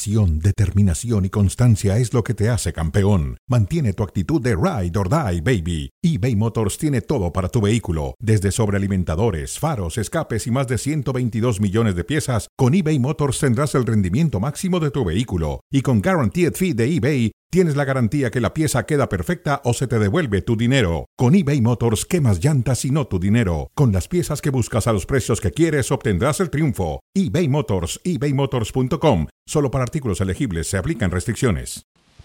Pasión, determinación y constancia es lo que te hace campeón. Mantiene tu actitud de ride or die, baby. eBay Motors tiene todo para tu vehículo, desde sobrealimentadores, faros, escapes y más de 122 millones de piezas. Con eBay Motors tendrás el rendimiento máximo de tu vehículo. Y con Guaranteed Fee de eBay, tienes la garantía que la pieza queda perfecta o se te devuelve tu dinero. Con eBay Motors, quemas llantas y no tu dinero. Con las piezas que buscas a los precios que quieres, obtendrás el triunfo. eBay Motors, ebaymotors.com. Solo para artículos elegibles se aplican restricciones.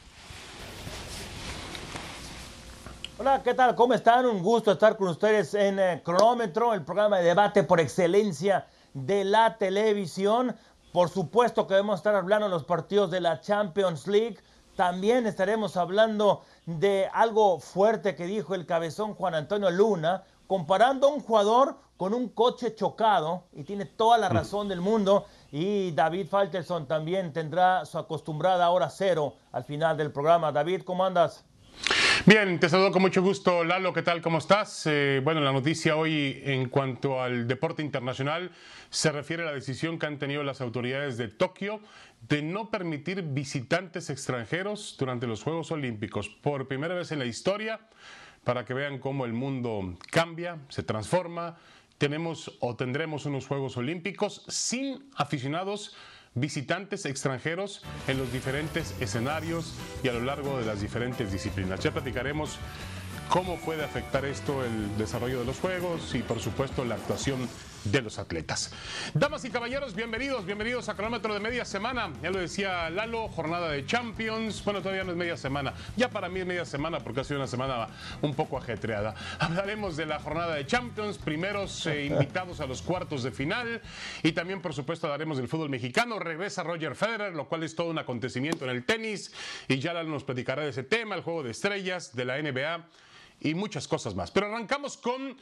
Hola, ¿qué tal? ¿Cómo están? Un gusto estar con ustedes en Cronómetro, el programa de debate por excelencia de la televisión. Por supuesto que debemos estar hablando de los partidos de la Champions League. También estaremos hablando de algo fuerte que dijo el cabezón Juan Antonio Luna, comparando a un jugador con un coche chocado, y tiene toda la razón del mundo. Y David Faitelson también tendrá su acostumbrada hora cero al final del programa. David, ¿cómo andas? Bien, te saludo con mucho gusto, Lalo. ¿Qué tal? ¿Cómo estás? Bueno, la noticia hoy en cuanto al deporte internacional se refiere a la decisión que han tenido las autoridades de Tokio de no permitir visitantes extranjeros durante los Juegos Olímpicos. Por primera vez en la historia, para que vean cómo el mundo cambia, se transforma, tenemos o tendremos unos Juegos Olímpicos sin aficionados visitantes extranjeros en los diferentes escenarios y a lo largo de las diferentes disciplinas. Ya platicaremos cómo puede afectar esto el desarrollo de los Juegos y, por supuesto, la actuación de los atletas. Damas y caballeros, bienvenidos a Cronómetro de media semana. Ya lo decía Lalo, jornada de Champions. Bueno, todavía no es media semana. Ya para mí es media semana porque ha sido una semana un poco ajetreada. Hablaremos de la jornada de Champions, primeros invitados a los cuartos de final, y también, por supuesto, hablaremos del fútbol mexicano. Regresa Roger Federer, lo cual es todo un acontecimiento en el tenis, y ya Lalo nos platicará de ese tema, el juego de estrellas, de la NBA y muchas cosas más. Pero arrancamos con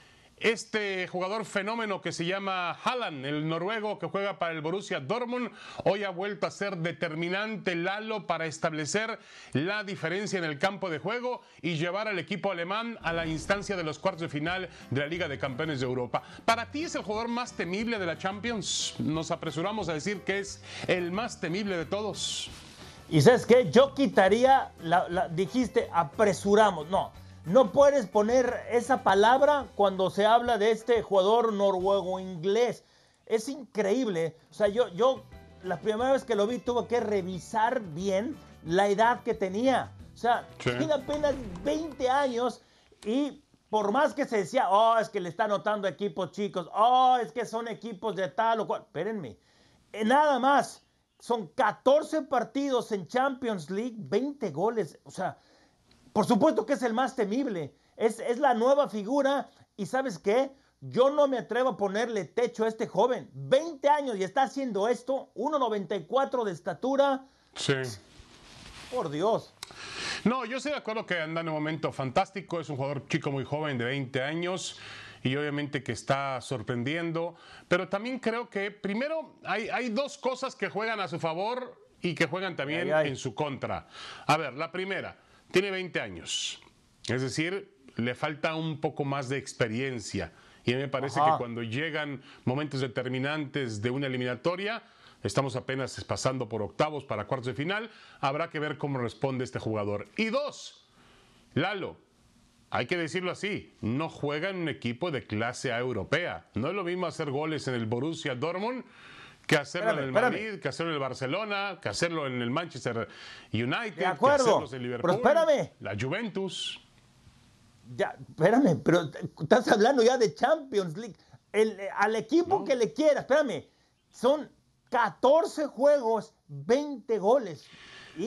este jugador fenómeno que se llama Haaland, el noruego que juega para el Borussia Dortmund. Hoy ha vuelto a ser determinante, Lalo, para establecer la diferencia en el campo de juego y llevar al equipo alemán a la instancia de los cuartos de final de la Liga de Campeones de Europa. ¿Para ti es el jugador más temible de la Champions? Nos apresuramos a decir que es el más temible de todos. Y ¿sabes qué? Yo quitaría, dijiste apresuramos, no puedes poner esa palabra cuando se habla de este jugador noruego-inglés. Es increíble. O sea, yo la primera vez que lo vi tuve que revisar bien la edad que tenía. O sea, tiene apenas 20 años y por más que se decía, es que le está anotando equipos chicos, es que son equipos de tal o cual. Espérenme, nada más. Son 14 partidos en Champions League, 20 goles. O sea, por supuesto que es el más temible, es la nueva figura. Y ¿sabes qué? Yo no me atrevo a ponerle techo a este joven. 20 años y está haciendo esto, 1.94 de estatura. Sí. Por Dios. No, yo estoy de acuerdo que anda en un momento fantástico. Es un jugador chico muy joven de 20 años y obviamente que está sorprendiendo. Pero también creo que primero hay dos cosas que juegan a su favor y que juegan también en su contra. A ver, la primera, tiene 20 años, es decir, le falta un poco más de experiencia. Y a mí me parece que cuando llegan momentos determinantes de una eliminatoria, estamos apenas pasando por octavos para cuartos de final, habrá que ver cómo responde este jugador. Y dos, Lalo, hay que decirlo así, no juega en un equipo de clase A europea. No es lo mismo hacer goles en el Borussia Dortmund que hacerlo en el Madrid, que hacerlo en el Barcelona, que hacerlo en el Manchester United, de acuerdo, que hacerlo en Liverpool, pero espérame, la Juventus. Ya, espérame, pero estás hablando ya de Champions League. Al equipo que le quiera, espérame, son 14 juegos, 20 goles. Y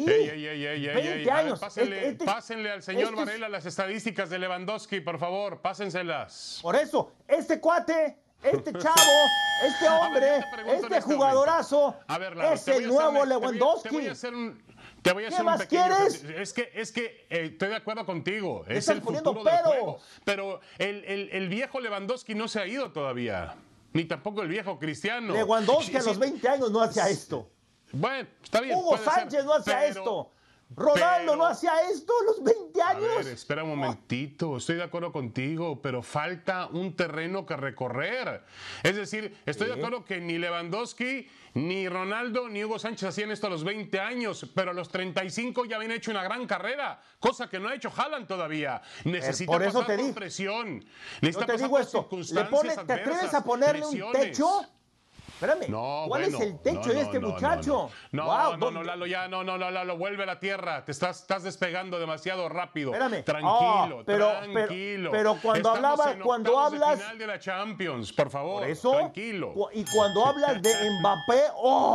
20 años. Pásenle al señor Varela las estadísticas de Lewandowski, por favor, pásenselas. Por eso, este cuate, este chavo, este hombre, este jugadorazo, es el nuevo Lewandowski. Te voy a hacer ¿Qué más quieres? Es que estoy de acuerdo contigo. Es el futuro del juego. Pero el viejo Lewandowski no se ha ido todavía. Ni tampoco el viejo Cristiano. Lewandowski a los 20 años no hacía esto. Bueno, está bien. Hugo Sánchez no hacía esto. Ronaldo no hacía esto a los 20 años. A ver, espera un momentito, estoy de acuerdo contigo, pero falta un terreno que recorrer. Es decir, estoy de acuerdo que ni Lewandowski, ni Ronaldo, ni Hugo Sánchez hacían esto a los 20 años, pero a los 35 ya habían hecho una gran carrera, cosa que no ha hecho Haaland todavía. Necesita por eso pasar te por digo, presión. Necesita te pasar digo por esto, circunstancias ¿te atreves adversas, a ponerle lesiones. un techo? Espérame, No, ¿cuál bueno, es el techo de este muchacho? No, Lalo, ya, Lalo, vuelve a la tierra. Te estás despegando demasiado rápido. Espérame. Tranquilo, tranquilo. Pero cuando hablas final de la Champions, por favor, por eso, tranquilo. Y cuando hablas de Mbappé,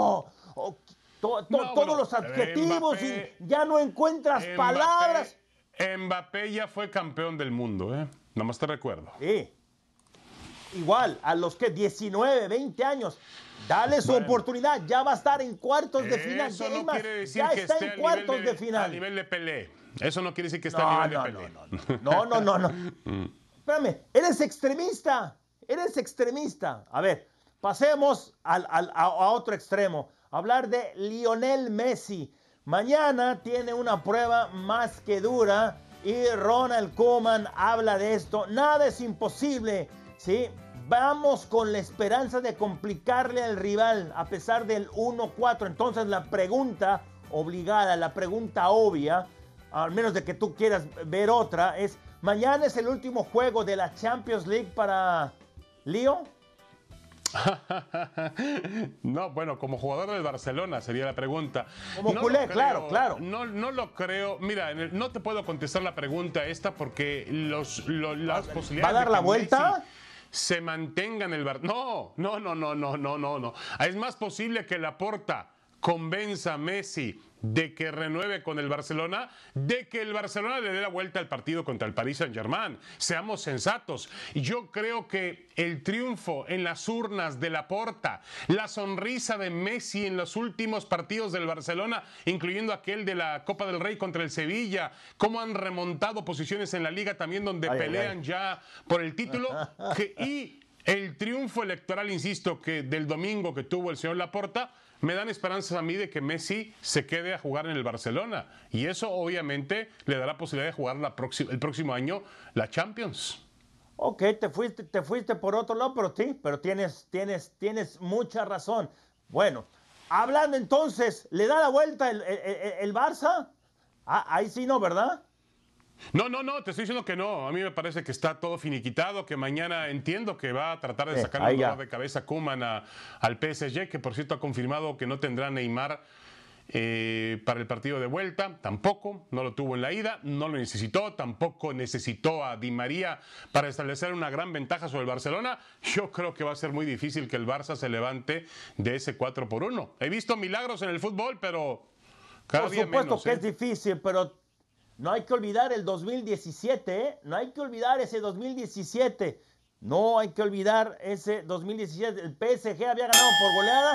todos los adjetivos Mbappé, y ya no encuentras palabras. Mbappé ya fue campeón del mundo, ¿eh? Nada más te recuerdo. Sí. Igual, a los que 19, 20 años, dale su oportunidad, ya va a estar en cuartos de final. Eso no quiere decir ya que está esté en cuartos de a final. nivel de Pelé. Eso no quiere decir que esté a nivel de Pelé. No. Espérame, eres extremista. A ver, pasemos a otro extremo. Hablar de Lionel Messi. Mañana tiene una prueba más que dura y Ronald Koeman habla de esto. Nada es imposible, ¿sí? Vamos con la esperanza de complicarle al rival a pesar del 1-4. Entonces la pregunta obligada, la pregunta obvia, al menos de que tú quieras ver otra, es: ¿mañana es el último juego de la Champions League para Leo? No, bueno, como jugador del Barcelona sería la pregunta. Como culé, claro. No lo creo. Mira, no te puedo contestar la pregunta esta porque las posibilidades ¿Va a dar de la que vuelta? Messi se mantenga en el Barcelona. No. Es más posible que Laporta convenza a Messi de que renueve con el Barcelona, de que el Barcelona le dé la vuelta al partido contra el Paris Saint-Germain. Seamos sensatos. Yo creo que el triunfo en las urnas de Laporta, la sonrisa de Messi en los últimos partidos del Barcelona, incluyendo aquel de la Copa del Rey contra el Sevilla, cómo han remontado posiciones en la Liga también donde pelean ya por el título, y el triunfo electoral, insisto, que del domingo que tuvo el señor Laporta, me dan esperanzas a mí de que Messi se quede a jugar en el Barcelona. Y eso obviamente le dará posibilidad de jugar el próximo año la Champions. Ok, te fuiste por otro lado, pero tienes mucha razón. Bueno, hablando entonces, ¿le da la vuelta el Barça? Ahí sí no, ¿verdad? No, te estoy diciendo que no. A mí me parece que está todo finiquitado, que mañana entiendo que va a tratar de sacar el dolor de cabeza Koeman al PSG, que por cierto ha confirmado que no tendrá a Neymar para el partido de vuelta. Tampoco, no lo tuvo en la ida, no lo necesitó, tampoco necesitó a Di María para establecer una gran ventaja sobre el Barcelona. Yo creo que va a ser muy difícil que el Barça se levante de ese 4-1. He visto milagros en el fútbol, pero cada día menos. Por supuesto que es difícil, pero no hay que olvidar el 2017, ¿eh? No hay que olvidar ese 2017. No hay que olvidar ese 2017. El PSG había ganado por goleada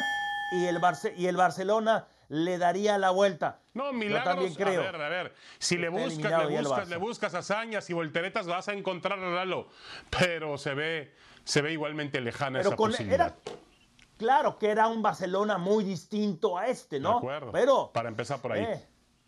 y el Barcelona le daría la vuelta. No, milagros. Yo también creo. A ver. Si le buscas hazañas y volteretas, vas a encontrar a Lalo. Pero se ve igualmente lejana esa posibilidad. Claro que era un Barcelona muy distinto a este, ¿no? De acuerdo. Pero para empezar por ahí.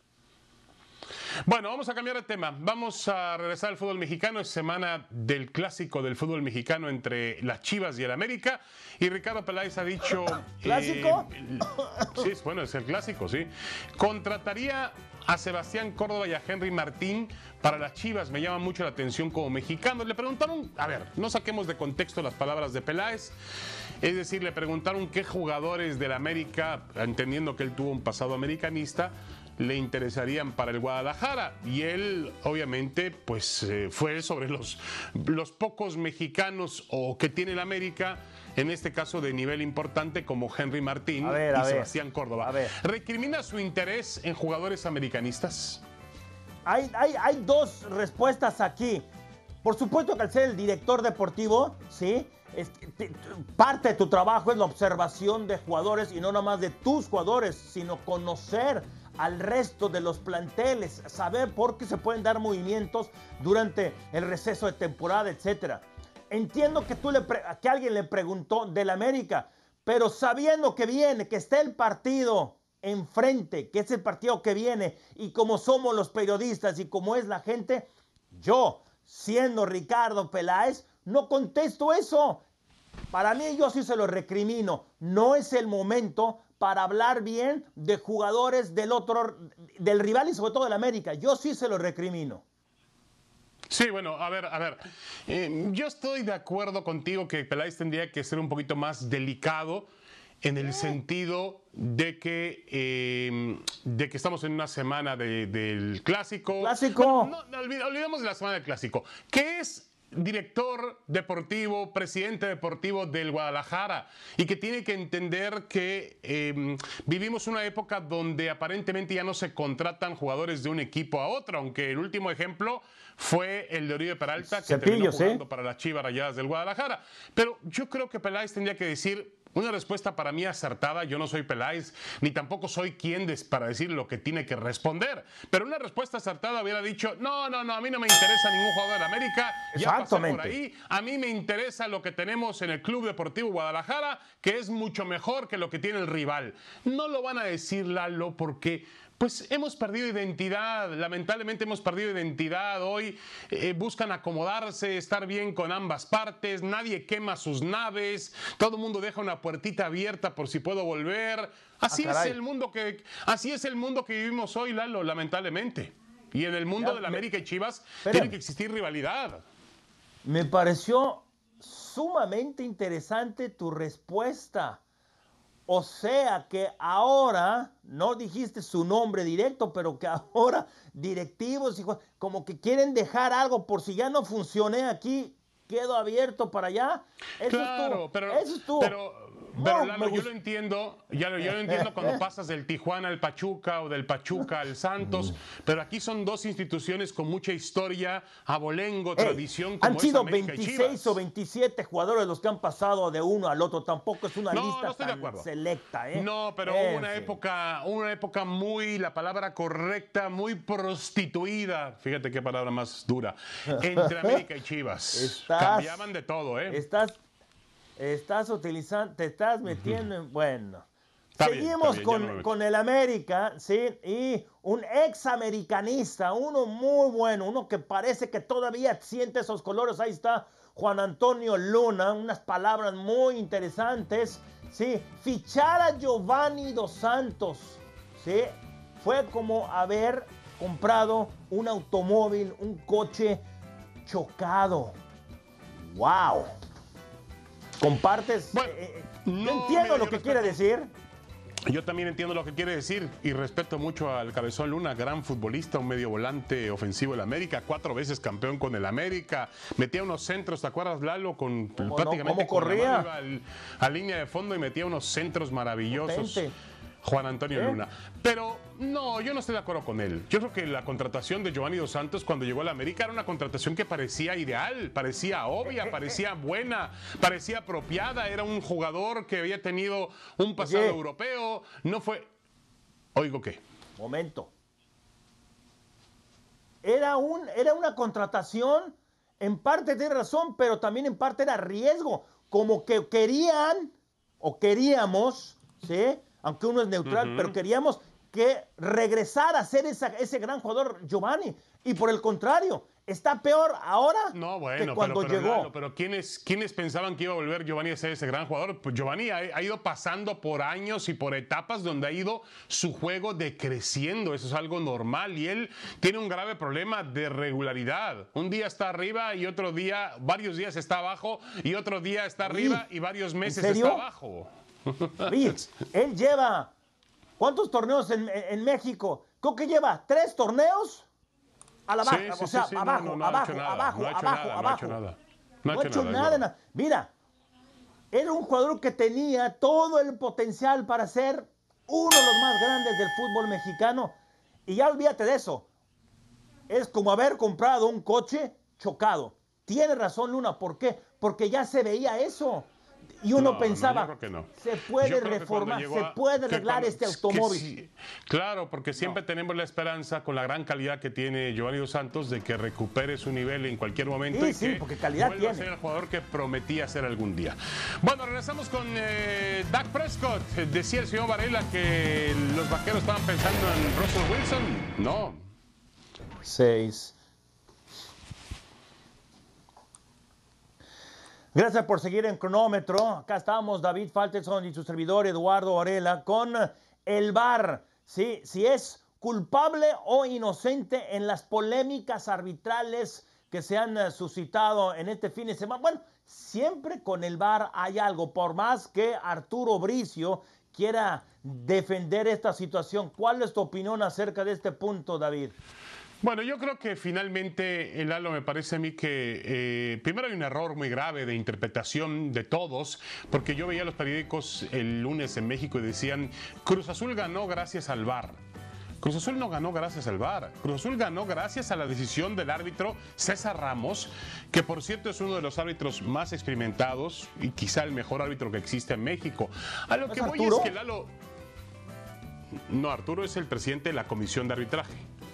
Bueno, vamos a cambiar de tema. Vamos a regresar al fútbol mexicano. Es semana del clásico del fútbol mexicano entre las Chivas y el América. Y Ricardo Peláez ha dicho... ¿Clásico? Sí, bueno, es el clásico, sí. Contrataría a Sebastián Córdoba y a Henry Martín para las Chivas. Me llama mucho la atención como mexicano. Le preguntaron, a ver, no saquemos de contexto las palabras de Peláez. Es decir, le preguntaron qué jugadores del América, entendiendo que él tuvo un pasado americanista, le interesarían para el Guadalajara. Y él, obviamente, pues fue sobre los pocos mexicanos o que tiene el América, en este caso de nivel importante, como Henry Martín y Sebastián Córdoba. ¿Recrimina su interés en jugadores americanistas? Hay dos respuestas aquí. Por supuesto que al ser el director deportivo, ¿sí? Parte de tu trabajo es la observación de jugadores y no nada más de tus jugadores, sino conocer al resto de los planteles, saber por qué se pueden dar movimientos durante el receso de temporada, etcétera. Entiendo que que alguien le preguntó del América, pero sabiendo que viene, que está el partido enfrente, que es el partido que viene, y como somos los periodistas y como es la gente, yo, siendo Ricardo Peláez, no contesto eso. Para mí, yo sí se lo recrimino. No es el momento para hablar bien de jugadores del rival y sobre todo del América. Yo sí se lo recrimino. Sí, bueno, a ver. Yo estoy de acuerdo contigo que Peláez tendría que ser un poquito más delicado en el sentido de que estamos en una semana del Clásico. ¡Clásico! Bueno, no, olvidemos de la semana del Clásico. ¿Qué es director deportivo, presidente deportivo del Guadalajara, y que tiene que entender que vivimos una época donde aparentemente ya no se contratan jugadores de un equipo a otro, aunque el último ejemplo fue el de Oribe Peralta, que terminó jugando para las Chivas Rayadas del Guadalajara? Pero yo creo que Peláez tendría que decir una respuesta para mí acertada. Yo no soy Peláez, ni tampoco soy quien para decir lo que tiene que responder. Pero una respuesta acertada hubiera dicho, no, a mí no me interesa ningún jugador de América. Ya pasé por ahí. A mí me interesa lo que tenemos en el Club Deportivo Guadalajara, que es mucho mejor que lo que tiene el rival. No lo van a decir, Lalo, porque pues hemos perdido identidad, lamentablemente hemos perdido identidad. Hoy buscan acomodarse, estar bien con ambas partes, nadie quema sus naves, todo el mundo deja una puertita abierta por si puedo volver. Así es el mundo que vivimos hoy, Lalo, lamentablemente. Y en el mundo del América y Chivas tiene que existir rivalidad. Me pareció sumamente interesante tu respuesta. O sea que ahora, no dijiste su nombre directo, pero que ahora directivos como que quieren dejar algo por si ya no funcioné aquí, quedo abierto para allá. Eso es tú. Pero Lalo, yo lo entiendo, yo lo entiendo cuando pasas del Tijuana al Pachuca o del Pachuca al Santos, pero aquí son dos instituciones con mucha historia, abolengo, tradición. Como han sido América 26 o 27 jugadores los que han pasado de uno al otro, tampoco es una lista tan selecta. No, pero hubo una época muy, la palabra correcta, muy prostituida, fíjate qué palabra más dura, entre América y Chivas. Cambiaban de todo, Estás utilizando, te estás metiendo en... Bueno, seguimos con el América, ¿sí? Y un examericanista, uno muy bueno, uno que parece que todavía siente esos colores. Ahí está Juan Antonio Luna, unas palabras muy interesantes, ¿sí? Fichar a Giovanni Dos Santos, ¿sí? Fue como haber comprado un automóvil, un coche chocado. ¡Wow! ¿Compartes? Bueno, entiendo lo que quiere decir. Yo también entiendo lo que quiere decir y respeto mucho al Cabezón Luna, gran futbolista, un medio volante ofensivo del América, 4 veces campeón con el América, metía unos centros, ¿te acuerdas, Lalo? Prácticamente ¿Cómo corría? A línea de fondo y metía unos centros maravillosos. Potente. Juan Antonio Luna. Pero no, yo no estoy de acuerdo con él. Yo creo que la contratación de Giovanni Dos Santos cuando llegó a la América era una contratación que parecía ideal, parecía obvia, parecía buena, parecía apropiada. Era un jugador que había tenido un pasado europeo. No fue... ¿Oigo qué? Momento. Era una contratación, en parte tiene razón, pero también en parte era riesgo. Como que querían, o queríamos, ¿sí? Aunque uno es neutral, pero queríamos que regresara a ser ese gran jugador Giovanni. Y por el contrario, está peor ahora que cuando llegó. Lalo, pero ¿quiénes pensaban que iba a volver Giovanni a ser ese gran jugador? Pues Giovanni ha ido pasando por años y por etapas donde ha ido su juego decreciendo. Eso es algo normal. Y él tiene un grave problema de regularidad. Un día está arriba y otro día, varios días está abajo, y otro día está arriba y varios meses está abajo. Oye, él lleva, ¿cuántos torneos en México? Creo que lleva 3 torneos a la baja, abajo. No ha hecho nada. Mira, era un jugador que tenía todo el potencial para ser uno de los más grandes del fútbol mexicano. Y ya olvídate de eso. Es como haber comprado un coche chocado. Tiene razón Luna, ¿por qué? Porque ya se veía eso. Y uno No, pensaba, yo creo que no. se puede Yo creo que reformar, cuando se llegó puede arreglar este automóvil. sí. Claro, porque siempre tenemos la esperanza, con la gran calidad que tiene Giovanni Dos Santos, de que recupere su nivel en cualquier momento Sí, y sí, que porque calidad vuelva a tiene. ser el jugador que prometía ser algún día. Bueno, regresamos con Dak Prescott. Decía el señor Varela que los Vaqueros estaban pensando en Russell Wilson. No. 6. Gracias por seguir en cronómetro. Acá estamos, David Falteson y su servidor Eduardo Varela, con el VAR. ¿Sí? Si es culpable o inocente en las polémicas arbitrales que se han suscitado en este fin de semana. Bueno, siempre con el VAR hay algo, por más que Arturo Bricio quiera defender esta situación. ¿Cuál es tu opinión acerca de este punto, David? Bueno, yo creo que finalmente, Lalo, me parece a mí que primero hay un error muy grave de interpretación de todos, porque yo veía los periódicos el lunes en México y decían, Cruz Azul ganó gracias al VAR. Cruz Azul no ganó gracias al VAR. Cruz Azul ganó gracias a la decisión del árbitro César Ramos, que por cierto es uno de los árbitros más experimentados y quizá el mejor árbitro que existe en México. A lo que voy es que Lalo... No, Arturo es el presidente de la comisión de arbitraje.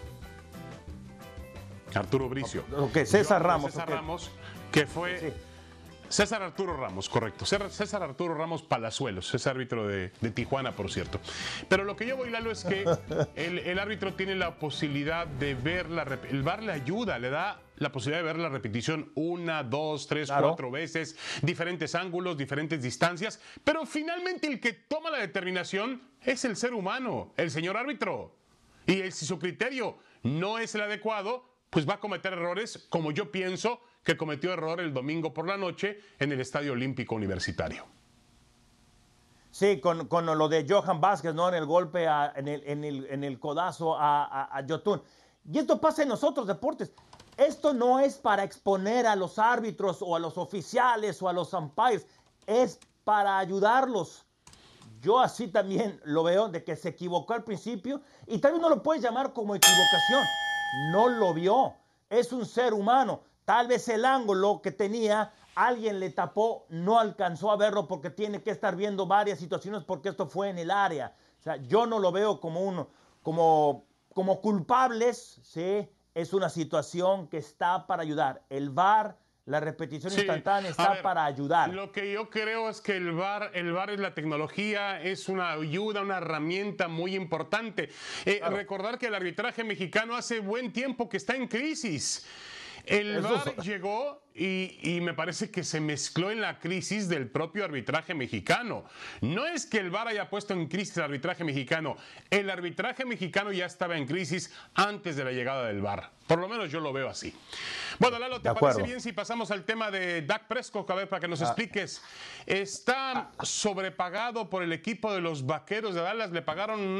Arturo Bricio. Ok, César Ramos. César Ramos, que fue... Sí. César Arturo Ramos, correcto. César Arturo Ramos Palazuelos, es árbitro de Tijuana, por cierto. Pero lo que yo voy, Lalo, es que el árbitro tiene la posibilidad de ver el VAR le ayuda, le da la posibilidad de ver la repetición 1, 2, 3, 4 veces, diferentes ángulos, diferentes distancias, pero finalmente el que toma la determinación es el ser humano, el señor árbitro. Y si su criterio no es el adecuado, pues va a cometer errores, como yo pienso que cometió error el domingo por la noche en el Estadio Olímpico Universitario. Sí, con lo de Johan Vázquez, ¿no? En el golpe, en el codazo a Yotun. Y esto pasa en los otros deportes. Esto no es para exponer a los árbitros o a los oficiales o a los umpires. Es para ayudarlos. Yo así también lo veo, de que se equivocó al principio. Y también no lo puedes llamar como equivocación. No lo vio. Es un ser humano. Tal vez el ángulo que tenía, alguien le tapó, no alcanzó a verlo porque tiene que estar viendo varias situaciones porque esto fue en el área. O sea, yo no lo veo como culpables, ¿sí? Es una situación que está para ayudar. El VAR, la repetición instantánea, está para ayudar. Lo que yo creo es que el VAR es la tecnología, es una ayuda, una herramienta muy importante. Claro. Recordar que el arbitraje mexicano hace buen tiempo que está en crisis. El VAR llegó y me parece que se mezcló en la crisis del propio arbitraje mexicano. No es que el VAR haya puesto en crisis el arbitraje mexicano. El arbitraje mexicano ya estaba en crisis antes de la llegada del VAR. Por lo menos yo lo veo así. Bueno, Lalo, ¿te parece bien si pasamos al tema de Dak Prescott? A ver, para que nos expliques. Está sobrepagado por el equipo de los Vaqueros de Dallas. Le pagaron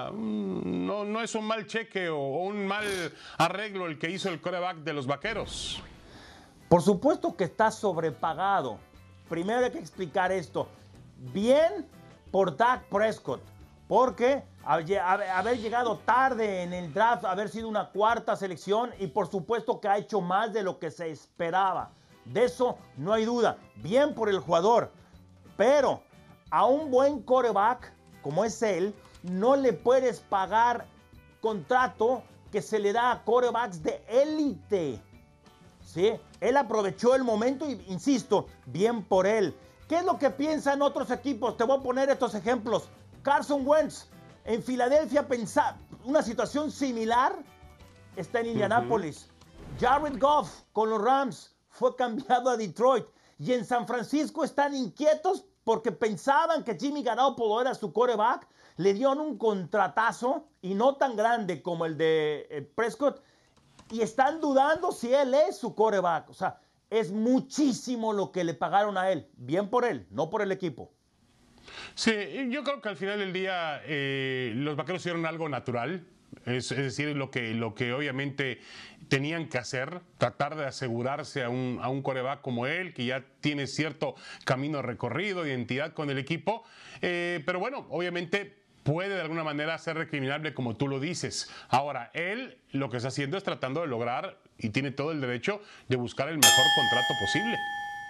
no es un mal cheque o un mal arreglo el que hizo el quarterback de los Vaqueros. Por supuesto que está sobrepagado. Primero hay que explicar esto. Bien por Dak Prescott, porque haber llegado tarde en el draft, haber sido una cuarta selección y por supuesto que ha hecho más de lo que se esperaba. De eso no hay duda. Bien por el jugador, pero a un buen quarterback como es él, no le puedes pagar contrato que se le da a quarterbacks de élite. ¿Sí? Él aprovechó el momento y, insisto, bien por él. ¿Qué es lo que piensan otros equipos? Te voy a poner estos ejemplos. Carson Wentz, en Filadelfia, una situación similar está en Indianápolis. Jared Goff con los Rams fue cambiado a Detroit. Y en San Francisco están inquietos porque pensaban que Jimmy Garoppolo era su quarterback. Le dieron un contratazo y no tan grande como el de Prescott. Y están dudando si él es su quarterback. O sea, es muchísimo lo que le pagaron a él. Bien por él, no por el equipo. Sí, yo creo que al final del día los Vaqueros hicieron algo natural. Es decir, lo que obviamente tenían que hacer, tratar de asegurarse a un quarterback como él, que ya tiene cierto camino recorrido, identidad con el equipo. Pero bueno, obviamente puede de alguna manera ser recriminable como tú lo dices. Ahora, él lo que está haciendo es tratando de lograr, y tiene todo el derecho de buscar el mejor contrato posible.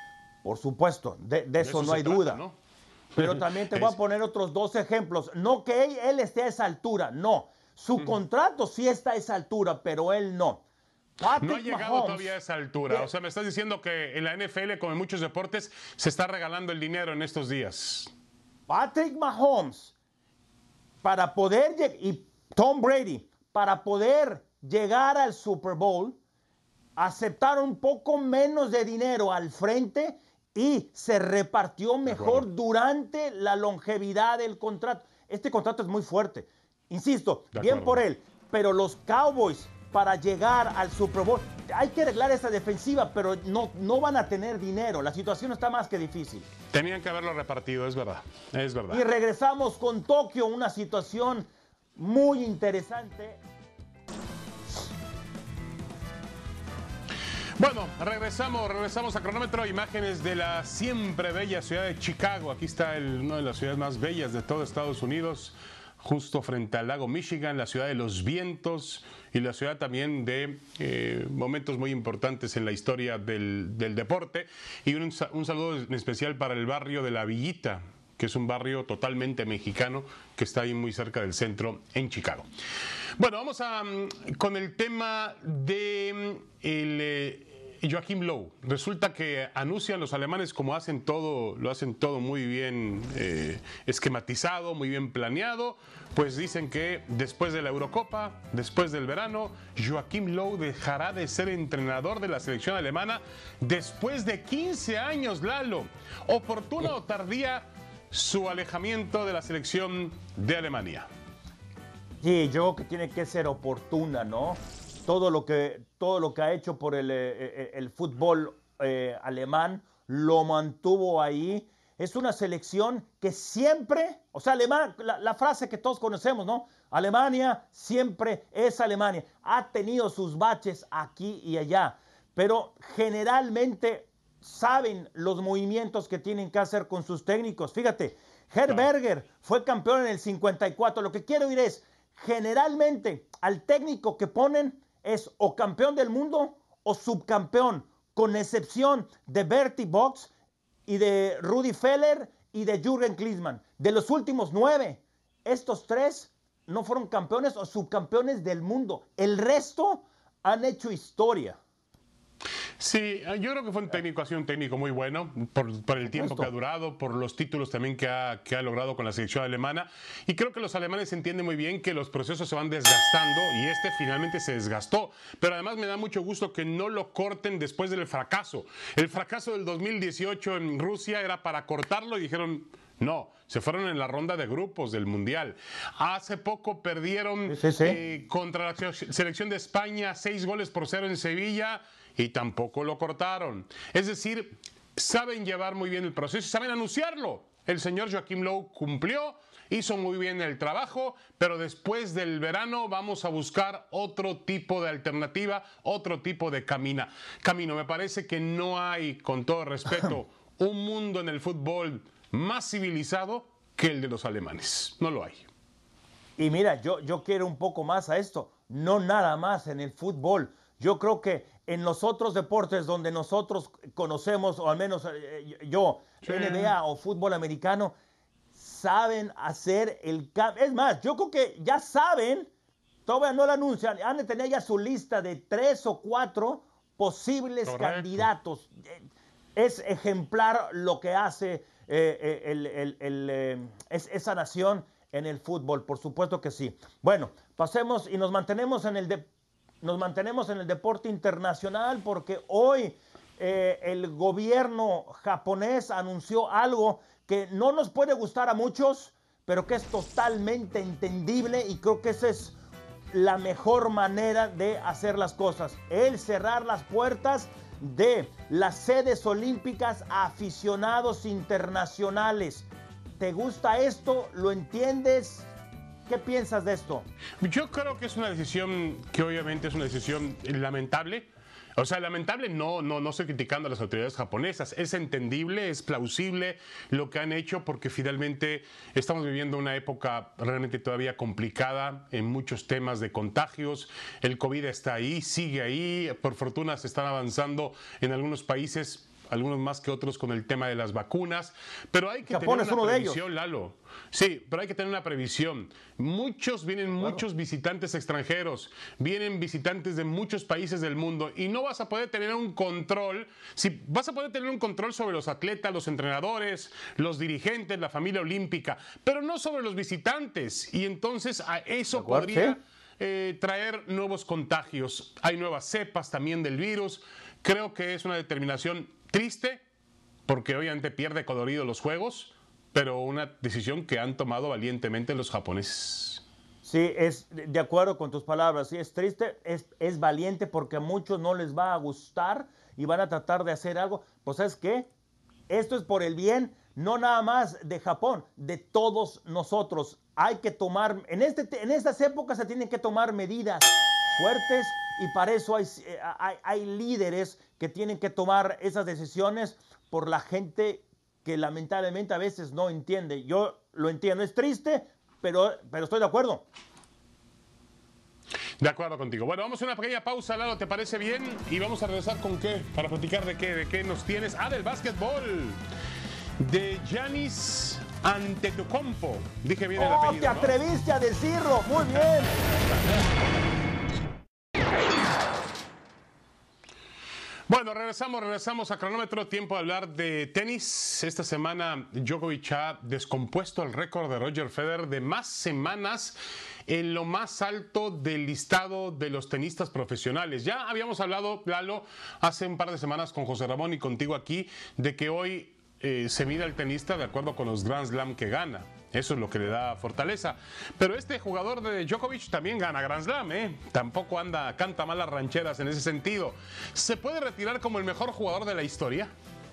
Por supuesto, de eso no hay duda. ¿No? Pero también te voy a poner otros 2 ejemplos. No que él esté a esa altura, no. Su contrato sí está a esa altura, pero él no. No ha llegado todavía a esa altura. O sea, me estás diciendo que en la NFL, como en muchos deportes, se está regalando el dinero en estos días. Patrick Mahomes, para poder y Tom Brady, para poder llegar al Super Bowl, aceptaron un poco menos de dinero al frente y se repartió mejor durante la longevidad del contrato. Este contrato es muy fuerte. Insisto, bien por él, pero los Cowboys, para llegar al Super Bowl, hay que arreglar esa defensiva, pero no van a tener dinero. La situación está más que difícil. Tenían que haberlo repartido, es verdad. Es verdad. Y regresamos con Tokio, una situación muy interesante. Bueno, regresamos a cronómetro. Imágenes de la siempre bella ciudad de Chicago. Aquí está una de las ciudades más bellas de todo Estados Unidos, justo frente al lago Michigan, la ciudad de los vientos y la ciudad también de momentos muy importantes en la historia del deporte. Y un saludo en especial para el barrio de La Villita, que es un barrio totalmente mexicano que está ahí muy cerca del centro en Chicago. Bueno, vamos con el tema de Joachim Löw. Resulta que anuncian los alemanes como lo hacen todo muy bien esquematizado, muy bien planeado. Pues dicen que después de la Eurocopa, después del verano, Joachim Löw dejará de ser entrenador de la selección alemana después de 15 años, Lalo. ¿Oportuna o tardía su alejamiento de la selección de Alemania? Sí, yo creo que tiene que ser oportuna, ¿no? Todo lo que ha hecho por el fútbol alemán lo mantuvo ahí. Es una selección que siempre, o sea, la frase que todos conocemos, ¿no? Alemania siempre es Alemania. Ha tenido sus baches aquí y allá, pero generalmente saben los movimientos que tienen que hacer con sus técnicos. Fíjate, Herberger fue campeón en el 54. Lo que quiero decir es, generalmente al técnico que ponen es o campeón del mundo o subcampeón, con excepción de Bertie Box y de Rudi Feller y de Jürgen Klinsmann. De los últimos 9, estos 3 no fueron campeones o subcampeones del mundo. El resto han hecho historia. Sí, yo creo que fue ha sido un técnico muy bueno por el tiempo que ha durado, por los títulos también que ha logrado con la selección alemana. Y creo que los alemanes entienden muy bien que los procesos se van desgastando y este finalmente se desgastó. Pero además me da mucho gusto que no lo corten después del fracaso. El fracaso del 2018 en Rusia era para cortarlo y dijeron... No, se fueron en la ronda de grupos del Mundial. Hace poco perdieron contra la selección de España 6-0 en Sevilla y tampoco lo cortaron. Es decir, saben llevar muy bien el proceso y saben anunciarlo. El señor Joachim Löw cumplió, hizo muy bien el trabajo, pero después del verano vamos a buscar otro tipo de alternativa, otro tipo de camino. Me parece que no hay, con todo respeto, un mundo en el fútbol más civilizado que el de los alemanes. No lo hay. Y mira, yo quiero un poco más a esto. No nada más en el fútbol. Yo creo que en los otros deportes donde nosotros conocemos, o al menos yo, NBA o fútbol americano, saben hacer el cambio. Es más, yo creo que ya saben, todavía no lo anuncian, han de tener ya su lista de 3 o 4 posibles candidatos. Es ejemplar lo que hace esa nación en el fútbol, por supuesto que sí. Bueno, pasemos y nos mantenemos en el deporte internacional porque hoy el gobierno japonés anunció algo que no nos puede gustar a muchos, pero que es totalmente entendible y creo que esa es la mejor manera de hacer las cosas. El cerrar las puertas de las sedes olímpicas a aficionados internacionales. ¿Te gusta esto? ¿Lo entiendes? ¿Qué piensas de esto? Yo creo que es una decisión que obviamente es una decisión lamentable. O sea, lamentable, no estoy criticando a las autoridades japonesas. Es entendible, es plausible lo que han hecho porque finalmente estamos viviendo una época realmente todavía complicada en muchos temas de contagios. El COVID está ahí, sigue ahí. Por fortuna se están avanzando en algunos países algunos más que otros con el tema de las vacunas, pero hay que Japón tener es una uno de previsión, Lalo. Sí, pero hay que tener una previsión. Muchos visitantes extranjeros, vienen visitantes de muchos países del mundo y no vas a poder tener un control. Si vas a poder tener un control sobre los atletas, los entrenadores, los dirigentes, la familia olímpica, pero no sobre los visitantes. Y entonces a eso podría traer nuevos contagios. Hay nuevas cepas también del virus. Creo que es una determinación triste, porque obviamente pierde colorido los juegos, pero una decisión que han tomado valientemente los japoneses. Sí, es de acuerdo con tus palabras. Sí, es triste, es valiente porque a muchos no les va a gustar y van a tratar de hacer algo. Pues ¿sabes qué? Esto es por el bien, no nada más de Japón, de todos nosotros. Hay que tomar, en estas épocas se tienen que tomar medidas fuertes y para eso hay líderes que tienen que tomar esas decisiones por la gente que lamentablemente a veces no entiende. Yo lo entiendo, es triste, pero estoy de acuerdo. De acuerdo contigo. Bueno, vamos a una pequeña pausa, Lalo, ¿te parece bien? Y vamos a regresar con qué, para platicar de qué nos tienes. Del básquetbol, de Giannis Antetokounmpo. Dije bien el apellido, te atreviste a decirlo, muy bien. Bueno, regresamos a cronómetro, tiempo de hablar de tenis. Esta semana Djokovic ha descompuesto el récord de Roger Federer de más semanas en lo más alto del listado de los tenistas profesionales. Ya habíamos hablado, Lalo, hace un par de semanas con José Ramón y contigo aquí, de que hoy se mide al tenista de acuerdo con los Grand Slam que gana. Eso es lo que le da fortaleza. Pero este jugador de Djokovic también gana Grand Slam, ¿eh? Tampoco canta malas rancheras en ese sentido. ¿Se puede retirar como el mejor jugador de la historia?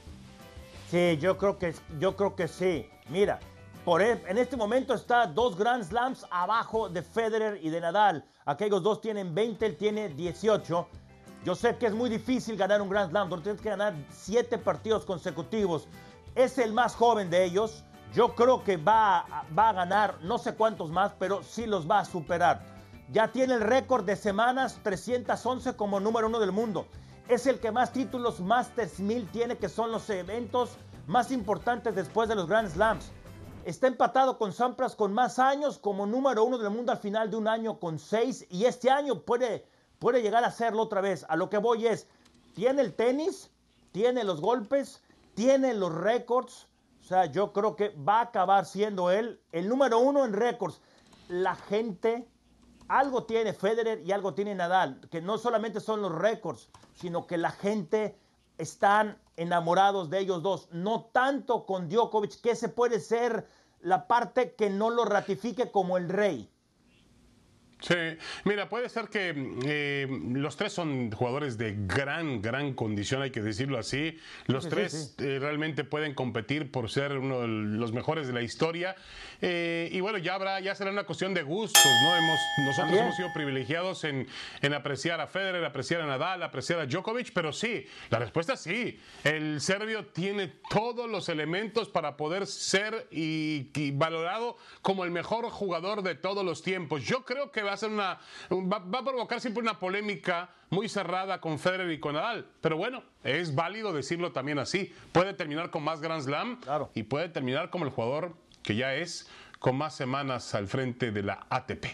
Sí, yo creo que sí. Mira, en este momento está 2 Grand Slams abajo de Federer y de Nadal. Aquellos dos tienen 20, él tiene 18. Yo sé que es muy difícil ganar un Grand Slam, donde tienes que ganar 7 partidos consecutivos. Es el más joven de ellos. Yo creo que va a ganar no sé cuántos más, pero sí los va a superar. Ya tiene el récord de semanas 311 como número 1 del mundo. Es el que más títulos Masters 1000 tiene, que son los eventos más importantes después de los Grand Slams. Está empatado con Sampras con más años como número 1 del mundo al final de un año con 6. Y este año puede llegar a hacerlo otra vez. A lo que voy es, tiene el tenis, tiene los golpes, tiene los récords. O sea, yo creo que va a acabar siendo él el número 1 en récords. La gente, algo tiene Federer y algo tiene Nadal, que no solamente son los récords, sino que la gente están enamorados de ellos dos. No tanto con Djokovic, que ese puede ser la parte que no lo ratifique como el rey. Sí, mira, puede ser que los tres son jugadores de gran condición, hay que decirlo así. Los tres realmente pueden competir por ser uno de los mejores de la historia. Y bueno, ya será una cuestión de gustos, ¿no? Nosotros hemos sido privilegiados en apreciar a Federer, apreciar a Nadal, apreciar a Djokovic, pero sí, la respuesta es sí. El serbio tiene todos los elementos para poder ser y valorado como el mejor jugador de todos los tiempos. Yo creo que va a provocar siempre una polémica muy cerrada con Federer y con Nadal, pero bueno, es válido decirlo también así. Puede terminar con más Grand Slam, claro, y puede terminar como el jugador que ya es, con más semanas al frente de la ATP.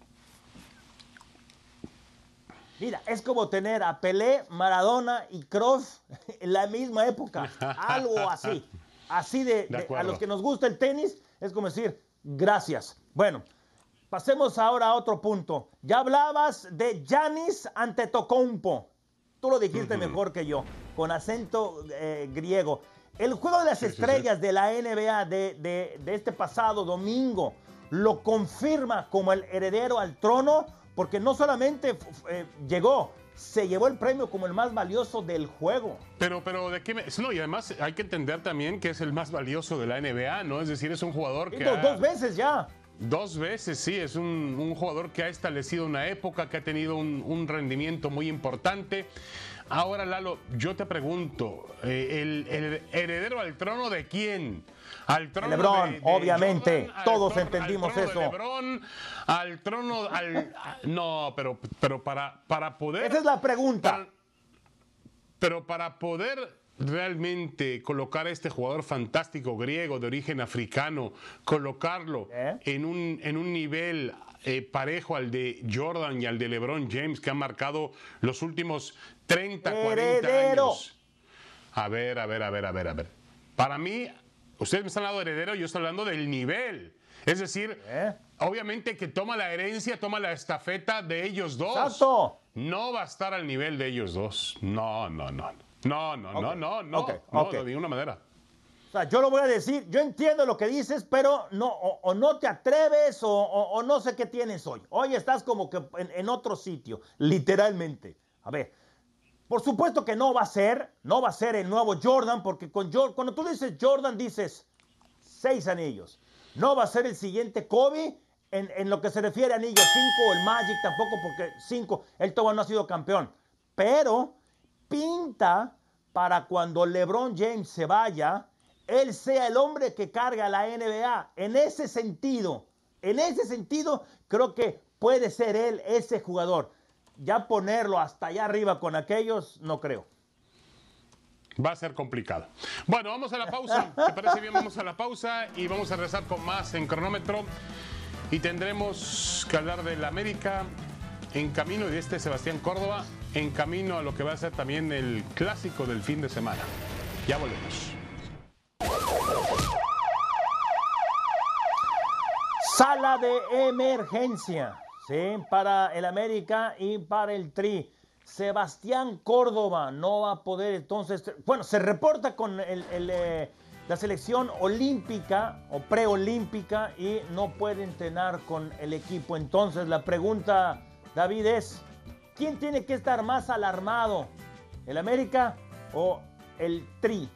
Mira, es como tener a Pelé, Maradona y Cruyff en la misma época, algo así. Así a los que nos gusta el tenis, es como decir, gracias. Bueno, pasemos ahora a otro punto. Ya hablabas de Giannis Antetokounmpo. Tú lo dijiste mejor que yo, con acento griego. El juego de las estrellas de la NBA de este pasado domingo lo confirma como el heredero al trono, porque no solamente se llevó el premio como el más valioso del juego. Pero ¿de qué no, y además hay que entender también que es el más valioso de la NBA, ¿no? Es decir, es un jugador que dos veces ya. 2 veces, sí, es un jugador que ha establecido una época, que ha tenido un rendimiento muy importante. Ahora, Lalo, yo te pregunto, ¿el heredero al trono de quién? Al trono LeBron, de obviamente, Jordan, todos entendimos eso. LeBron, al trono, no, pero para poder... Esa es la pregunta. Pero para poder realmente colocar a este jugador fantástico griego de origen africano, colocarlo en un nivel parejo al de Jordan y al de LeBron James, que han marcado los últimos 30, 40 años? A ver. Para mí, ustedes me están hablando de heredero, yo estoy hablando del nivel. Es decir, obviamente que toma la herencia, toma la estafeta de ellos dos. ¡Exacto! No va a estar al nivel de ellos dos. No, de ninguna manera. O sea, yo lo voy a decir, yo entiendo lo que dices, pero no, o no te atreves o no sé qué tienes hoy. Hoy estás como que en otro sitio, literalmente. A ver, por supuesto que no va a ser el nuevo Jordan, porque cuando tú dices Jordan, dices 6 anillos. No va a ser el siguiente Kobe en lo que se refiere a anillos, 5, el Magic tampoco, porque 5, él todavía no ha sido campeón. Pero pinta para cuando LeBron James se vaya, él sea el hombre que carga la NBA. En ese sentido, creo que puede ser él ese jugador. Ya ponerlo hasta allá arriba con aquellos, no creo. Va a ser complicado. Bueno, vamos a la pausa. ¿Te parece bien? Vamos a la pausa y vamos a regresar con más en cronómetro. Y tendremos que hablar del América en camino y de Sebastián Córdoba en camino a lo que va a ser también el clásico del fin de semana. Ya volvemos. Sala de emergencia, ¿sí? Para el América y para el Tri. Sebastián Córdoba no va a poder entonces, bueno, se reporta con la selección olímpica o preolímpica y no puede entrenar con el equipo. Entonces la pregunta, David, es, ¿quién tiene que estar más alarmado? ¿El América o el Tri?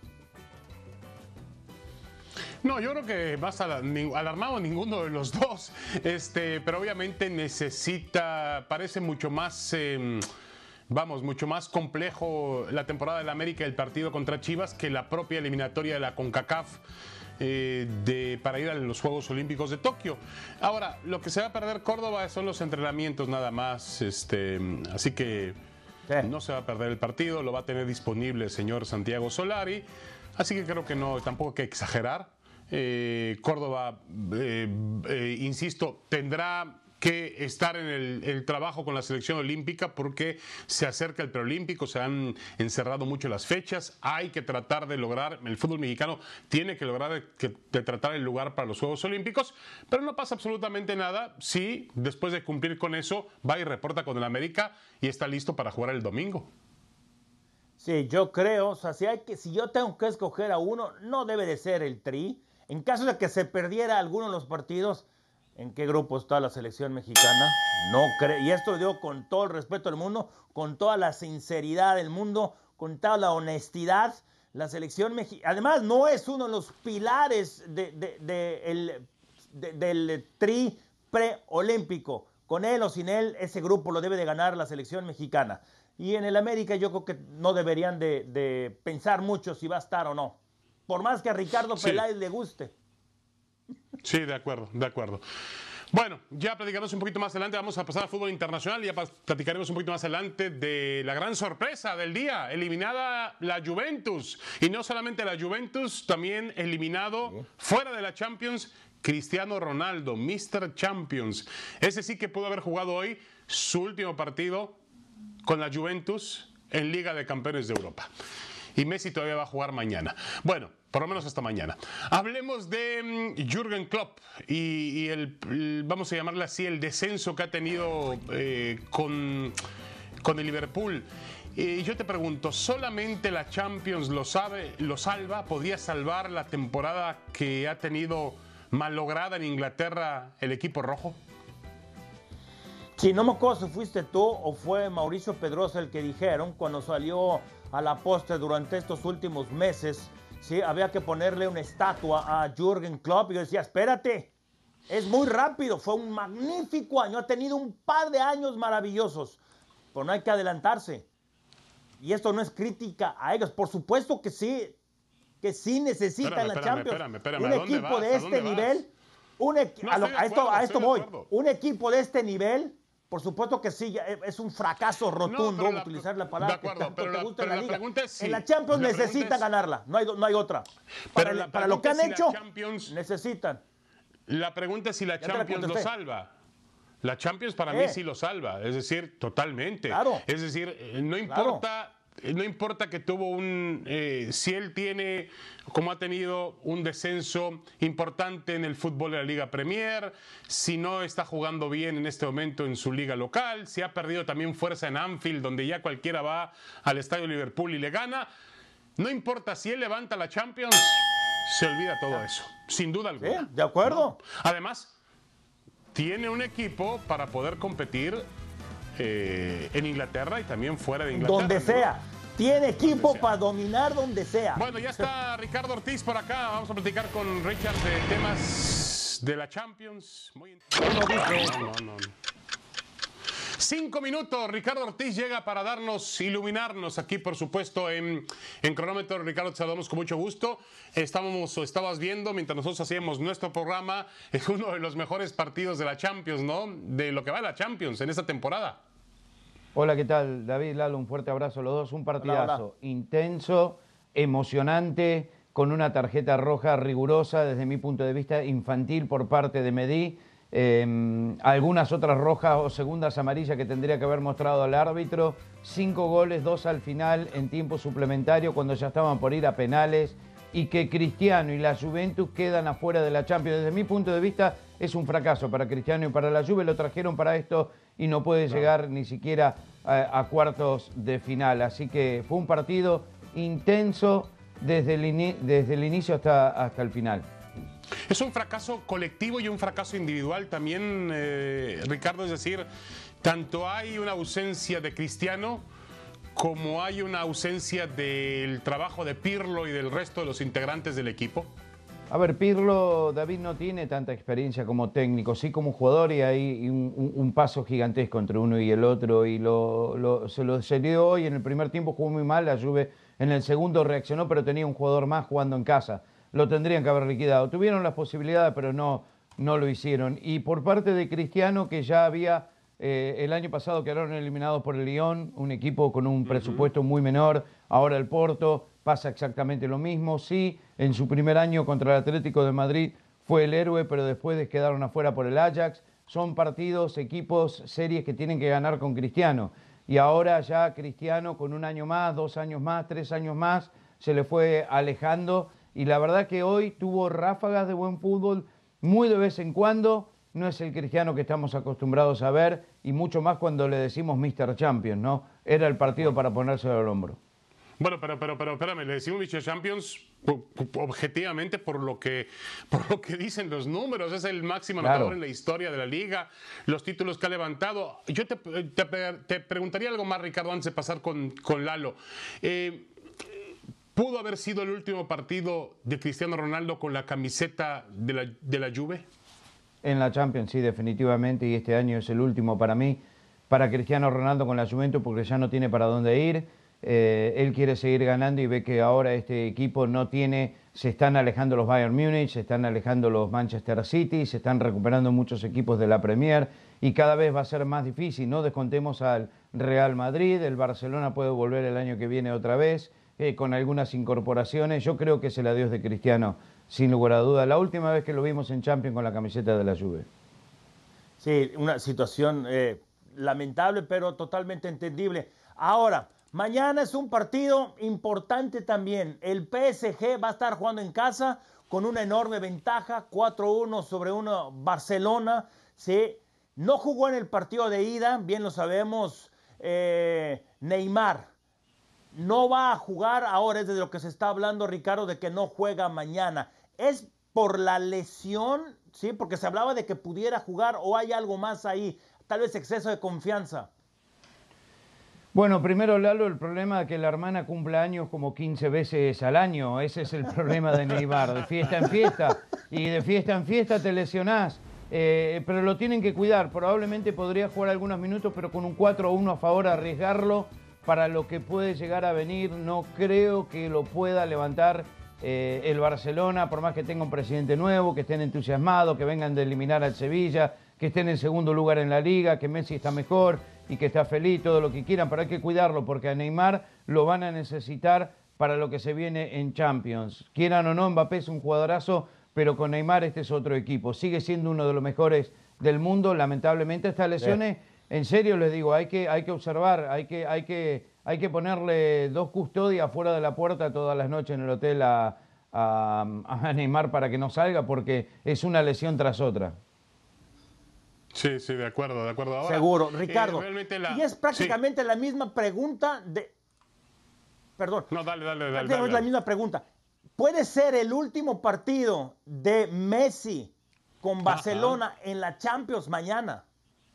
No, yo creo que más alarmado ninguno de los dos, pero obviamente parece mucho más... mucho más complejo la temporada del América, el partido contra Chivas, que la propia eliminatoria de la CONCACAF para ir a los Juegos Olímpicos de Tokio. Ahora, lo que se va a perder Córdoba son los entrenamientos nada más, así que no se va a perder el partido, lo va a tener disponible el señor Santiago Solari, así que creo que no, tampoco hay que exagerar. Córdoba, insisto, tendrá que estar en el trabajo con la selección olímpica porque se acerca el preolímpico, se han encerrado mucho las fechas, hay que tratar de lograr, el fútbol mexicano tiene que lograr de tratar el lugar para los Juegos Olímpicos, pero no pasa absolutamente nada si después de cumplir con eso va y reporta con el América y está listo para jugar el domingo. Sí, yo creo, o sea, si yo tengo que escoger a uno, no debe de ser el Tri. En caso de que se perdiera alguno de los partidos, ¿en qué grupo está la selección mexicana? No creo, y esto lo digo con todo el respeto del mundo, con toda la sinceridad del mundo, con toda la honestidad. La selección mexicana, además, no es uno de los pilares del Tri preolímpico. Con él o sin él, ese grupo lo debe de ganar la selección mexicana. Y en el América yo creo que no deberían de pensar mucho si va a estar o no. Por más que a Ricardo Peláez le guste. Sí, de acuerdo. Bueno, ya platicaremos un poquito más adelante, vamos a pasar al fútbol internacional, ya platicaremos un poquito más adelante de la gran sorpresa del día, eliminada la Juventus, y no solamente la Juventus, también eliminado fuera de la Champions, Cristiano Ronaldo, Mr. Champions. Ese sí que pudo haber jugado hoy su último partido con la Juventus en Liga de Campeones de Europa. Y Messi todavía va a jugar mañana. Bueno, por lo menos hasta mañana. Hablemos de Jürgen Klopp y vamos a llamarle así, el descenso que ha tenido con el Liverpool. Y yo te pregunto, ¿solamente la Champions lo salva? ¿Podría salvar la temporada que ha tenido malograda en Inglaterra el equipo rojo? Sí, no me acuerdo si fuiste tú o fue Mauricio Pedrosa el que dijeron cuando salió a la postre durante estos últimos meses, sí, había que ponerle una estatua a Jürgen Klopp. Y yo decía, espérate, es muy rápido, fue un magnífico año, ha tenido un par de años maravillosos, pero no hay que adelantarse. Y esto no es crítica a ellos, por supuesto que sí necesitan la Champions. Espérame, un equipo de este nivel, a esto voy, un equipo de este nivel por supuesto que sí, es un fracaso rotundo utilizar la palabra de acuerdo, que tanto te gusta en la liga. Pregunta es si, en la Champions necesitan ganarla, no hay otra. Para lo que han hecho, necesitan. La pregunta es si la Champions lo salva. La Champions para mí sí lo salva, es decir, totalmente. Claro. Es decir, no importa... No importa que tuvo si él tiene, como ha tenido, un descenso importante en el fútbol de la Liga Premier, si no está jugando bien en este momento en su liga local, si ha perdido también fuerza en Anfield, donde ya cualquiera va al Estadio Liverpool y le gana, no importa si él levanta la Champions, se olvida todo eso, sin duda alguna. Sí, de acuerdo. ¿No? Además, tiene un equipo para poder competir en Inglaterra y también fuera de Inglaterra. Donde sea. Tiene equipo para dominar donde sea. Bueno, ya está Ricardo Ortiz por acá. Vamos a platicar con Richard de temas de la Champions. Muy no. 5 minutos. Ricardo Ortiz llega para iluminarnos aquí, por supuesto, en Cronómetro. Ricardo, te saludamos con mucho gusto. Estabas viendo, mientras nosotros hacíamos nuestro programa, es uno de los mejores partidos de la Champions, ¿no? De lo que va de la Champions en esta temporada. Hola, ¿qué tal? David, Lalo, un fuerte abrazo a los dos. Un partidazo intenso, emocionante, con una tarjeta roja rigurosa, desde mi punto de vista, infantil por parte de Medí. Algunas otras rojas o segundas amarillas que tendría que haber mostrado al árbitro. 5 goles, 2 al final en tiempo suplementario cuando ya estaban por ir a penales. Y que Cristiano y la Juventus quedan afuera de la Champions. Desde mi punto de vista es un fracaso para Cristiano y para la Juve. Lo trajeron para esto y no puede llegar ni siquiera a cuartos de final. Así que fue un partido intenso desde el inicio hasta el final. Es un fracaso colectivo y un fracaso individual también, Ricardo. Es decir, tanto hay una ausencia de Cristiano como hay una ausencia del trabajo de Pirlo y del resto de los integrantes del equipo. A ver, Pirlo, David, no tiene tanta experiencia como técnico, sí como jugador, y hay un paso gigantesco entre uno y el otro, y se dio hoy. En el primer tiempo jugó muy mal, la Juve en el segundo reaccionó, pero tenía un jugador más jugando en casa. Lo tendrían que haber liquidado. Tuvieron las posibilidades, pero no lo hicieron. Y por parte de Cristiano, que ya había... el año pasado quedaron eliminados por el Lyon, un equipo con un presupuesto muy menor. Ahora el Porto, pasa exactamente lo mismo. Sí, en su primer año contra el Atlético de Madrid fue el héroe, pero después quedaron afuera por el Ajax. Son partidos, equipos, series que tienen que ganar con Cristiano. Y ahora ya Cristiano con 1 año más, 2 años más, 3 años más, se le fue alejando. Y la verdad que hoy tuvo ráfagas de buen fútbol, muy de vez en cuando. No es el Cristiano que estamos acostumbrados a ver, y mucho más cuando le decimos Mr. Champions, ¿no? Era el partido para ponérselo al hombro. Bueno, pero espérame, le decimos Mr. Champions objetivamente por lo que dicen los números. Es el máximo anotador en la historia de la liga, los títulos que ha levantado. Yo te preguntaría algo más, Ricardo, antes de pasar con Lalo. ¿Pudo haber sido el último partido de Cristiano Ronaldo con la camiseta de la Juve? En la Champions, sí, definitivamente, y este año es el último para mí, para Cristiano Ronaldo con la Juventus, porque ya no tiene para dónde ir. Él quiere seguir ganando y ve que ahora este equipo no tiene, se están alejando los Bayern Múnich, se están alejando los Manchester City, se están recuperando muchos equipos de la Premier y cada vez va a ser más difícil. No descontemos al Real Madrid, el Barcelona puede volver el año que viene otra vez, con algunas incorporaciones. Yo creo que es el adiós de Cristiano, sin lugar a duda. La última vez que lo vimos en Champions con la camiseta de la Juve. Sí, una situación lamentable, pero totalmente entendible. Ahora, mañana es un partido importante también. El PSG va a estar jugando en casa con una enorme ventaja, 4-1 sobre Barcelona. ¿Sí? No jugó en el partido de ida, bien lo sabemos, Neymar. No va a jugar ahora, es de lo que se está hablando, Ricardo, de que no juega mañana. ¿Es por la lesión? Sí, porque se hablaba de que pudiera jugar, o hay algo más ahí, tal vez exceso de confianza. Bueno, primero, Lalo, el problema de que la hermana cumple años como 15 veces al año. Ese es el problema de Neymar, de fiesta en fiesta. Y de fiesta en fiesta te lesionás. Pero lo tienen que cuidar. Probablemente podría jugar algunos minutos, pero con un 4-1 a favor, arriesgarlo para lo que puede llegar a venir. No creo que lo pueda levantar el Barcelona, por más que tenga un presidente nuevo, que estén entusiasmados, que vengan de eliminar al Sevilla, que esté en el segundo lugar en la liga, que Messi está mejor y que está feliz, todo lo que quieran, pero hay que cuidarlo porque a Neymar lo van a necesitar para lo que se viene en Champions. Quieran o no, Mbappé es un jugadorazo, pero con Neymar este es otro equipo. Sigue siendo uno de los mejores del mundo. Lamentablemente estas lesiones, en serio les digo, hay que observar, hay que ponerle 2 custodias fuera de la puerta todas las noches en el hotel a Neymar para que no salga, porque es una lesión tras otra. Sí, sí, de acuerdo. Ahora, seguro, Ricardo. Y es prácticamente sí. la misma pregunta de... Perdón. No, dale. Es la misma pregunta. ¿Puede ser el último partido de Messi con Barcelona en la Champions mañana?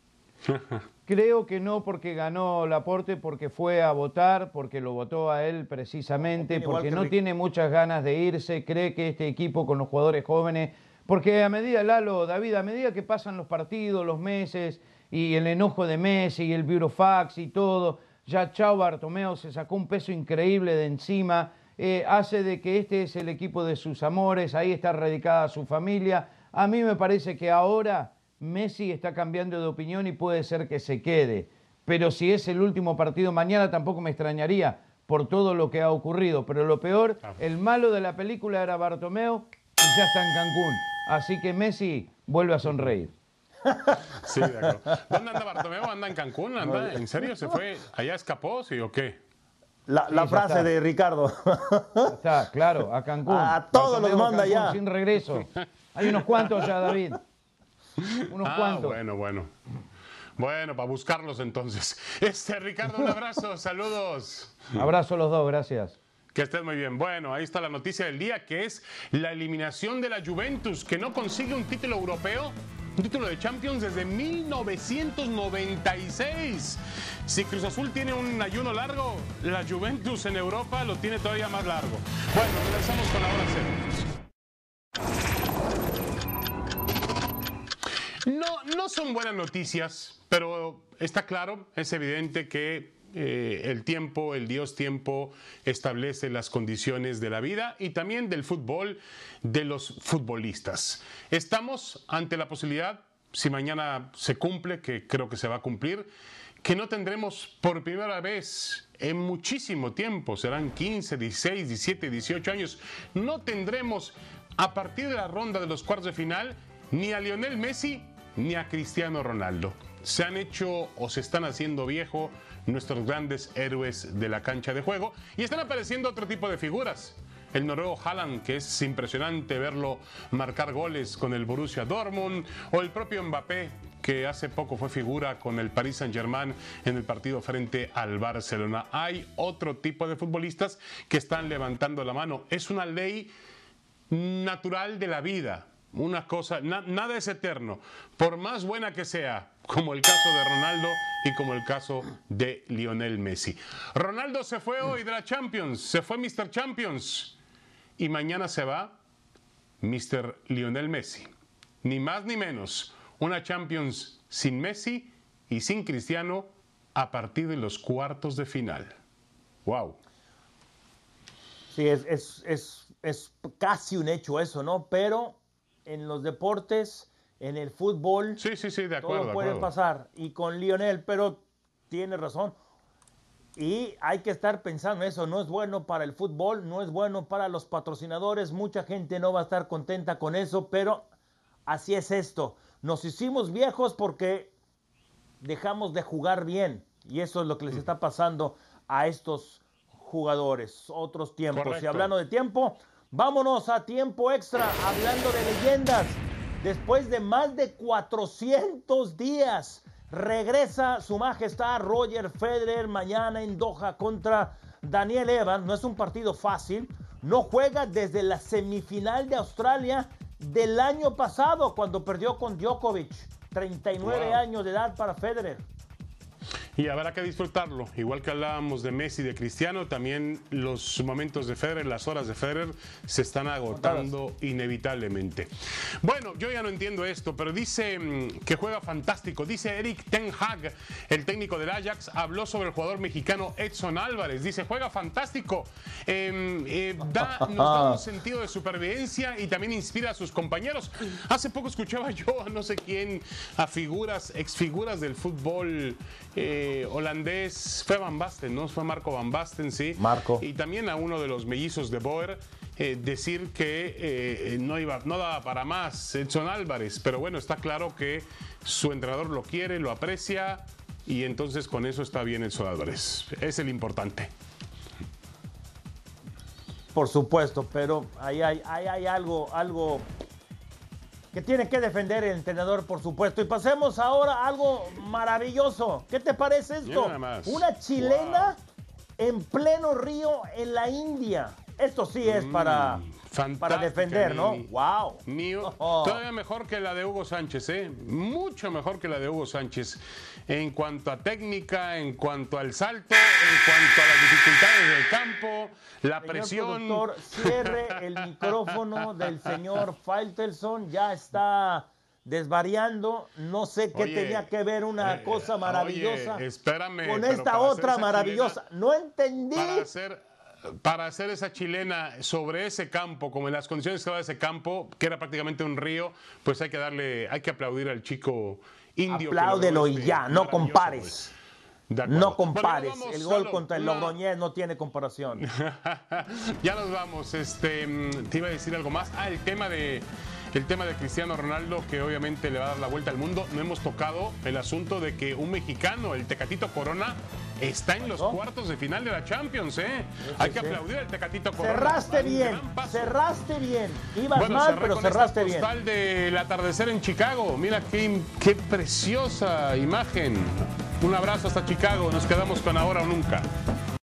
Creo que no, porque ganó Laporte, porque fue a votar, porque lo votó a él precisamente, porque no tiene muchas ganas de irse, cree que este equipo con los jugadores jóvenes, porque a medida, David, a medida que pasan los partidos, los meses, y el enojo de Messi, y el burofax y todo, ya chao Bartomeu se sacó un peso increíble de encima, hace de que este es el equipo de sus amores, ahí está radicada su familia. A mí me parece que ahora Messi está cambiando de opinión y puede ser que se quede. Pero si es el último partido mañana tampoco me extrañaría por todo lo que ha ocurrido. Pero lo peor, el malo de la película era Bartomeu y ya está en Cancún. Así que Messi vuelve a sonreír. Sí, de acuerdo. ¿Dónde anda Bartomeu? ¿Anda en Cancún? ¿Anda? ¿En serio? ¿Se fue? ¿Allá escapó? ¿Sí o qué? La frase de Ricardo. Está, claro, a Cancún. A todos los manda ya. Sin regreso. Hay unos cuantos ya, David. Unos cuantos. Bueno, para buscarlos entonces. Ricardo, un abrazo, saludos. Abrazo a los dos, gracias. Que estés muy bien. Bueno, ahí está la noticia del día, que es la eliminación de la Juventus, que no consigue un título europeo, un título de Champions desde 1996. Si Cruz Azul tiene un ayuno largo, la Juventus en Europa lo tiene todavía más largo. Bueno, regresamos con la hora cero. No son buenas noticias, pero está claro, es evidente que el Dios tiempo, establece las condiciones de la vida y también del fútbol, de los futbolistas. Estamos ante la posibilidad, si mañana se cumple, que creo que se va a cumplir, que no tendremos por primera vez en muchísimo tiempo, serán 15, 16, 17, 18 años, no tendremos a partir de la ronda de los cuartos de final ni a Lionel Messi ni a Cristiano Ronaldo. Se han hecho o se están haciendo viejo nuestros grandes héroes de la cancha de juego y están apareciendo otro tipo de figuras. El noruego Haaland, que es impresionante verlo marcar goles con el Borussia Dortmund, o el propio Mbappé, que hace poco fue figura con el Paris Saint-Germain en el partido frente al Barcelona. Hay otro tipo de futbolistas que están levantando la mano. Es una ley natural de la vida. Una cosa, nada es eterno, por más buena que sea, como el caso de Ronaldo y como el caso de Lionel Messi. Ronaldo se fue hoy de la Champions, se fue Mr. Champions, y mañana se va Mr. Lionel Messi. Ni más ni menos, una Champions sin Messi y sin Cristiano a partir de los cuartos de final. ¡Wow! Sí, es casi un hecho eso, ¿no? Pero en los deportes, en el fútbol, sí, de acuerdo, todo puede pasar. Y con Lionel, pero tiene razón. Y hay que estar pensando eso, no es bueno para el fútbol, no es bueno para los patrocinadores, mucha gente no va a estar contenta con eso, pero así es esto. Nos hicimos viejos porque dejamos de jugar bien, y eso es lo que les está pasando a estos jugadores. Otros tiempos. Correcto. Y hablando de tiempo, vámonos a tiempo extra, hablando de leyendas. Después de más de 400 días, regresa su majestad Roger Federer mañana en Doha contra Daniel Evans. No es un partido fácil. No juega desde la semifinal de Australia del año pasado, cuando perdió con Djokovic. 39 años de edad para Federer. Y habrá que disfrutarlo. Igual que hablábamos de Messi, de Cristiano, también los momentos de Federer, las horas de Federer se están agotando inevitablemente. Bueno, yo ya no entiendo esto, pero dice que juega fantástico. Dice Erik ten Hag, el técnico del Ajax, habló sobre el jugador mexicano Edson Álvarez. Dice, juega fantástico, nos da un sentido de supervivencia y también inspira a sus compañeros. Hace poco escuchaba yo a no sé quién, a figuras, exfiguras del fútbol holandés, fue Van Basten, ¿no? Fue Marco Van Basten, sí. Marco. Y también a uno de los mellizos de Boer, decir que no daba para más Edson Álvarez, pero bueno, está claro que su entrenador lo quiere, lo aprecia y entonces con eso está bien Edson Álvarez. Es el importante. Por supuesto, pero ahí hay algo que tiene que defender el entrenador, por supuesto. Y pasemos ahora a algo maravilloso. ¿Qué te parece esto? Una chilena en pleno río en la India. Esto sí es para defender, ¿no? ¡Wow! Todavía mejor que la de Hugo Sánchez, ¿eh? Mucho mejor que la de Hugo Sánchez. En cuanto a técnica, en cuanto al salto, en cuanto a las dificultades del campo, la presión. Productor, cierre el micrófono del señor Faitelson. Ya está desvariando. No sé qué tenía que ver una cosa maravillosa espérame, con esta otra maravillosa. Chilena, no entendí. Para hacer esa chilena sobre ese campo, como en las condiciones que estaba ese campo, que era prácticamente un río, pues hay que aplaudir al chico indio. Apláudelo y ya, no compares. No compares. Bueno, el gol contra el Logroñés no tiene comparación. Ya nos vamos. Te iba a decir algo más. El tema de Cristiano Ronaldo, que obviamente le va a dar la vuelta al mundo. No hemos tocado el asunto de que un mexicano, el Tecatito Corona, está en los cuartos de final de la Champions, ¿eh? Hay que aplaudir al Tecatito Corona. Cerraste bien. Ibas mal, pero cerraste bien. Postal del atardecer en Chicago. Mira qué preciosa imagen. Un abrazo hasta Chicago. Nos quedamos con Ahora o Nunca.